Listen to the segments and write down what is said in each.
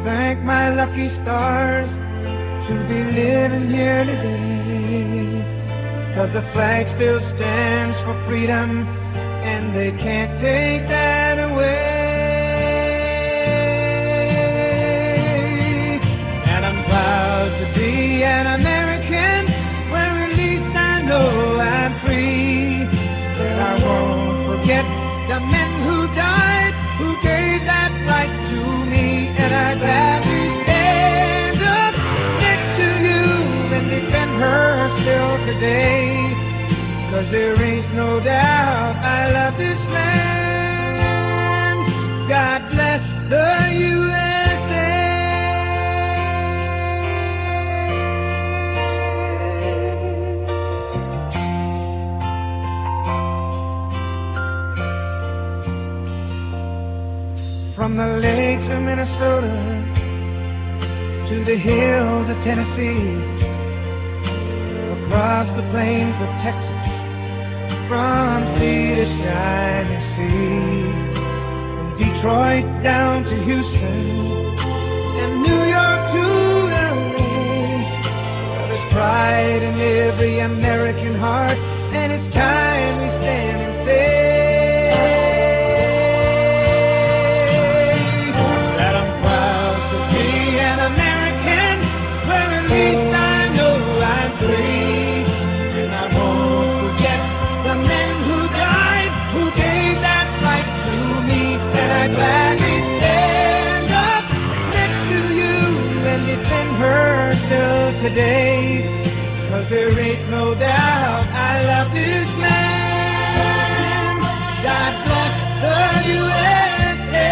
thank my lucky stars to be living here today. 'Cause the flag still stands for freedom, and they can't take that away. And I'm proud to be an American, where at least I know I'm free. But I won't forget the men who died, who gave that right to me. And I gladly stand up next to you and defend her still today. 'Cause there ain't no doubt I love this land. God bless the USA. From the lakes of Minnesota to the hills of Tennessee, across the plains of Texas, from sea to shining sea, from Detroit down to Houston, and New York to LA. There's pride in every American heart, and it's time we stand and say that I'm proud to be an American, where at least I know I'm free. And I won't forget the men who died, who gave that right to me. And I gladly stand up next to you and defend her still today. 'Cause there ain't no doubt I love this land. God bless the USA.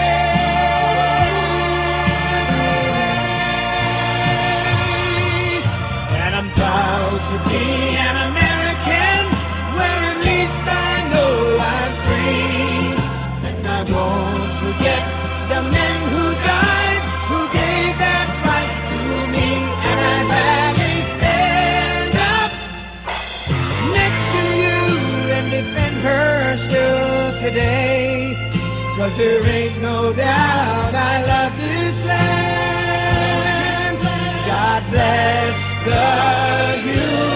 And I'm proud to be an American, where at least I know I'm free. And I won't forget the men who died, who gave that right to me. And I gladly stand up next to you and defend her still today. 'Cause there ain't no doubt I love this land. God bless the USA.